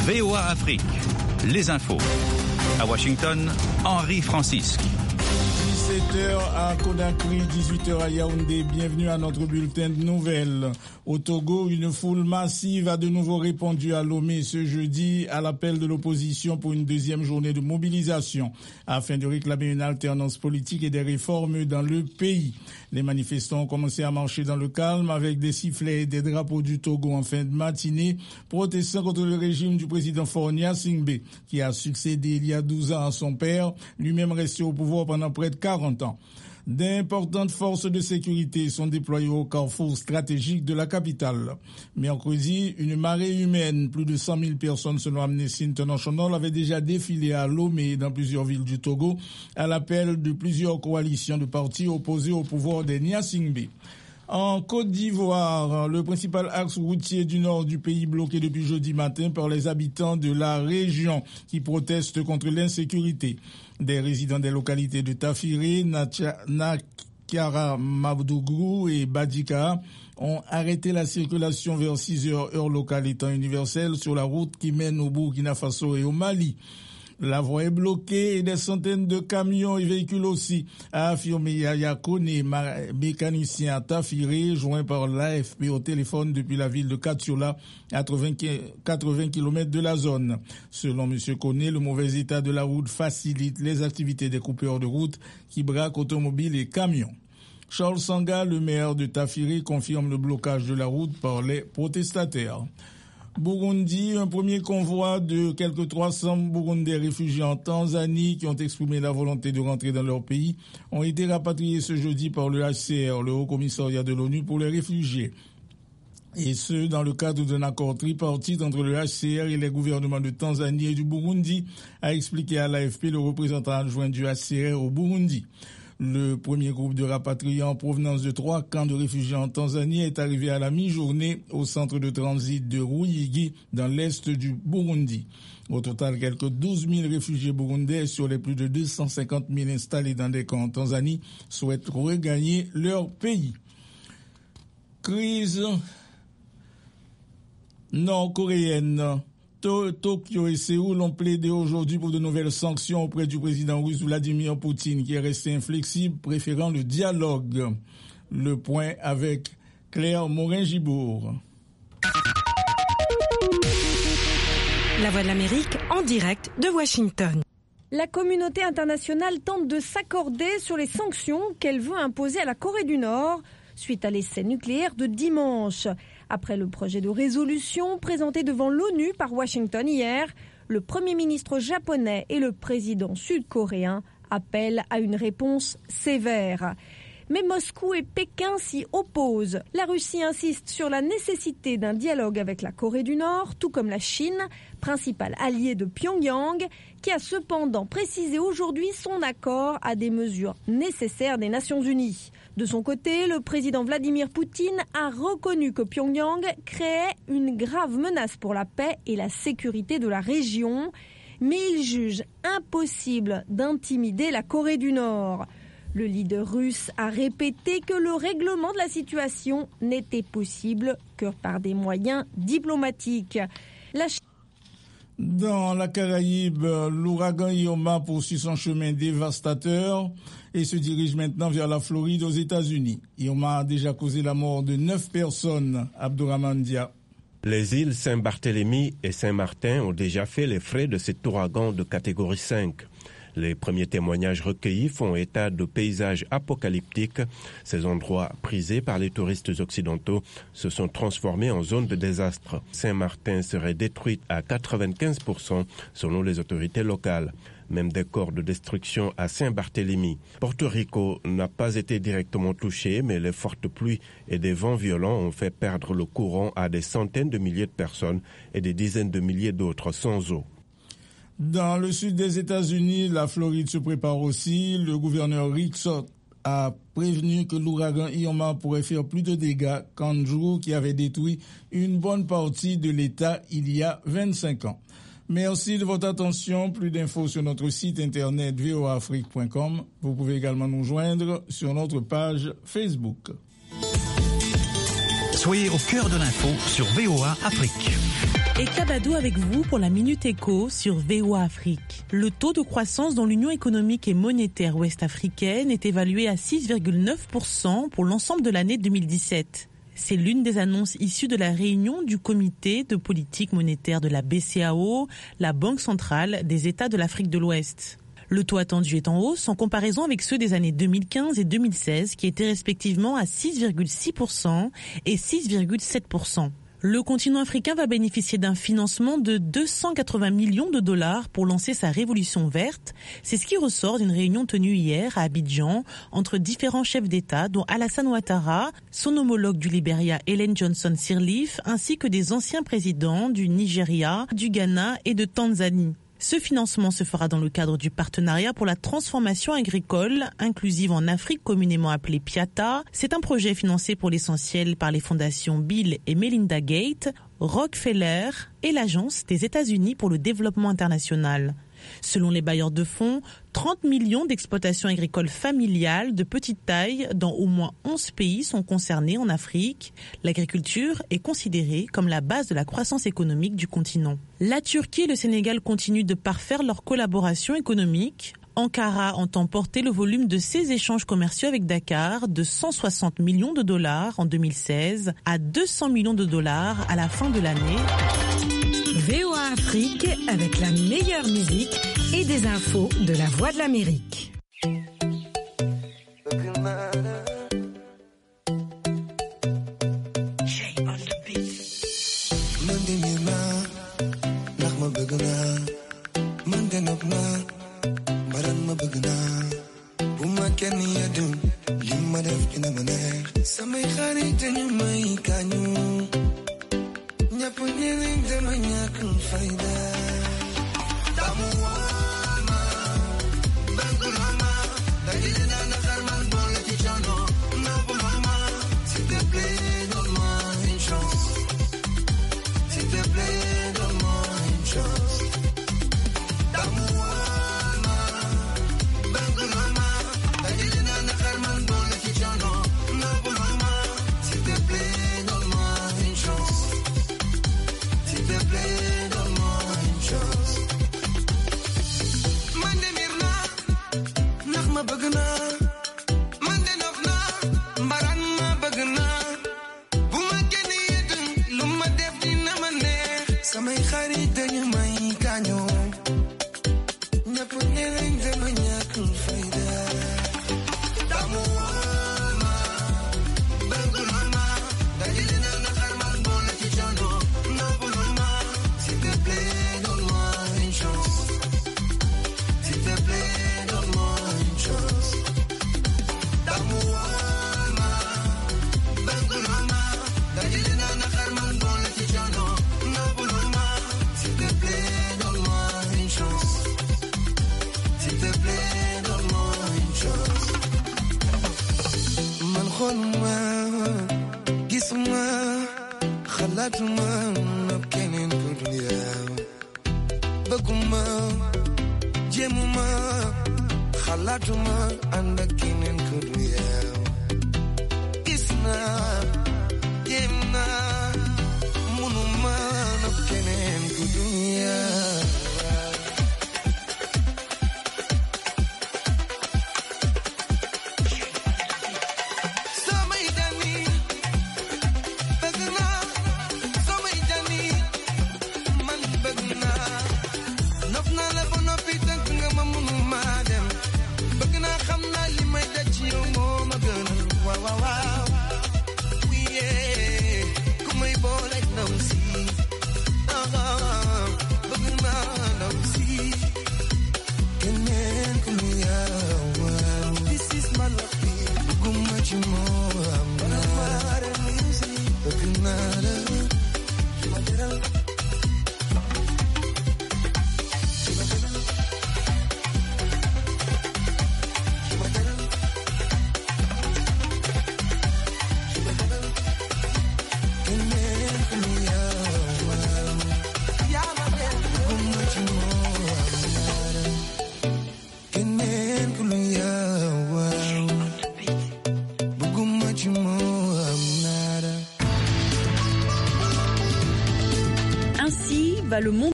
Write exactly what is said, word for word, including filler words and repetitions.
V O A Afrique, les infos. À Washington, Henri Francisque. dix-sept heures à Conakry, dix-huit heures à Yaoundé. Bienvenue à notre bulletin de nouvelles. Au Togo, une foule massive a de nouveau répondu à Lomé ce jeudi à l'appel de l'opposition pour une deuxième journée de mobilisation afin de réclamer une alternance politique et des réformes dans le pays. Les manifestants ont commencé à marcher dans le calme avec des sifflets et des drapeaux du Togo en fin de matinée, protestant contre le régime du président Faure Gnassingbé, qui a succédé il y a douze ans à son père, lui-même resté au pouvoir pendant près de quarante ans. D'importantes forces de sécurité sont déployées au carrefour stratégique de la capitale. Mercredi, une marée humaine, plus de cent mille personnes selon Amnesty International, avait déjà défilé à Lomé et dans plusieurs villes du Togo à l'appel de plusieurs coalitions de partis opposés au pouvoir des Gnassingbé. En Côte d'Ivoire, le principal axe routier du nord du pays bloqué depuis jeudi matin par les habitants de la région qui protestent contre l'insécurité. Des résidents des localités de Tafiré, Nakara, Mabdougrou et Badika ont arrêté la circulation vers six heures heure locale et temps universel sur la route qui mène au Burkina Faso et au Mali. La voie est bloquée et des centaines de camions et véhicules aussi, a affirmé Yaya Kone, mécanicien à Tafiré, joint par l'A F P au téléphone depuis la ville de Katiola, à quatre-vingts kilomètres de la zone. Selon M. Kone, le mauvais état de la route facilite les activités des coupeurs de route qui braquent automobiles et camions. Charles Sanga, le maire de Tafiré, confirme le blocage de la route par les protestataires. Burundi, un premier convoi de quelques trois cents Burundais réfugiés en Tanzanie qui ont exprimé la volonté de rentrer dans leur pays ont été rapatriés ce jeudi par le H C R, le Haut Commissariat de l'ONU pour les réfugiés. Et ce, dans le cadre d'un accord tripartite entre le H C R et les gouvernements de Tanzanie et du Burundi, a expliqué à l'A F P le représentant adjoint du H C R au Burundi. Le premier groupe de rapatriés en provenance de trois camps de réfugiés en Tanzanie est arrivé à la mi-journée au centre de transit de Ruyigi dans l'est du Burundi. Au total, quelques douze mille réfugiés burundais sur les plus de deux cent cinquante mille installés dans des camps en Tanzanie souhaitent regagner leur pays. Crise nord-coréenne. Tokyo et Séoul ont plaidé aujourd'hui pour de nouvelles sanctions auprès du président russe Vladimir Poutine, qui est resté inflexible, préférant le dialogue. Le point avec Claire Morin-Gibourg. La Voix de l'Amérique en direct de Washington. La communauté internationale tente de s'accorder sur les sanctions qu'elle veut imposer à la Corée du Nord suite à l'essai nucléaire de dimanche. Après le projet de résolution présenté devant l'ONU par Washington hier, le Premier ministre japonais et le président sud-coréen appellent à une réponse sévère. Mais Moscou et Pékin s'y opposent. La Russie insiste sur la nécessité d'un dialogue avec la Corée du Nord, tout comme la Chine, principal allié de Pyongyang, qui a cependant précisé aujourd'hui son accord à des mesures nécessaires des Nations Unies. De son côté, le président Vladimir Poutine a reconnu que Pyongyang créait une grave menace pour la paix et la sécurité de la région, mais il juge impossible d'intimider la Corée du Nord. Le leader russe a répété que le règlement de la situation n'était possible que par des moyens diplomatiques. La Ch- Dans la Caraïbe, l'ouragan Irma poursuit son chemin dévastateur et se dirige maintenant vers la Floride aux États-Unis. Irma a déjà causé la mort de neuf personnes. Abdourahmane Dia. Les îles Saint-Barthélemy et Saint-Martin ont déjà fait les frais de cet ouragan de catégorie cinq. Les premiers témoignages recueillis font état de paysages apocalyptiques. Ces endroits prisés par les touristes occidentaux se sont transformés en zone de désastre. Saint-Martin serait détruite à quatre-vingt-quinze pour cent selon les autorités locales. Même décor de destruction à Saint-Barthélemy. Porto Rico n'a pas été directement touché, mais les fortes pluies et des vents violents ont fait perdre le courant à des centaines de milliers de personnes et des dizaines de milliers d'autres sans eau. Dans le sud des États-Unis, la Floride se prépare aussi. Le gouverneur Rick Scott a prévenu que l'ouragan Irma pourrait faire plus de dégâts qu'Andrew, qui avait détruit une bonne partie de l'État il y a vingt-cinq ans. Merci de votre attention. Plus d'infos sur notre site internet v o a afrique point com. Vous pouvez également nous joindre sur notre page Facebook. Soyez au cœur de l'info sur V O A Afrique. Et Kabadou avec vous pour la Minute Éco sur V O A Afrique. Le taux de croissance dans l'Union économique et monétaire ouest-africaine est évalué à six virgule neuf pour cent pour l'ensemble de l'année deux mille dix-sept. C'est l'une des annonces issues de la réunion du comité de politique monétaire de la B C A O, la Banque centrale des États de l'Afrique de l'Ouest. Le taux attendu est en hausse en comparaison avec ceux des années deux mille quinze et deux mille seize qui étaient respectivement à six virgule six pour cent et six virgule sept pour cent. Le continent africain va bénéficier d'un financement de deux cent quatre-vingts millions de dollars pour lancer sa révolution verte. C'est ce qui ressort d'une réunion tenue hier à Abidjan entre différents chefs d'État, dont Alassane Ouattara, son homologue du Libéria Ellen Johnson Sirleaf, ainsi que des anciens présidents du Nigeria, du Ghana et de Tanzanie. Ce financement se fera dans le cadre du partenariat pour la transformation agricole inclusive en Afrique, communément appelé PIATA. C'est un projet financé pour l'essentiel par les fondations Bill et Melinda Gates, Rockefeller et l'Agence des États-Unis pour le développement international. Selon les bailleurs de fonds, trente millions d'exploitations agricoles familiales de petite taille dans au moins onze pays sont concernés en Afrique. L'agriculture est considérée comme la base de la croissance économique du continent. La Turquie et le Sénégal continuent de parfaire leur collaboration économique. Ankara entend porter le volume de ses échanges commerciaux avec Dakar de cent soixante millions de dollars en deux mille seize à deux cents millions de dollars à la fin de l'année. V O A Afrique avec la meilleure musique et des infos de la Voix de l'Amérique. Bëgg naa xam naa li may bah, le monde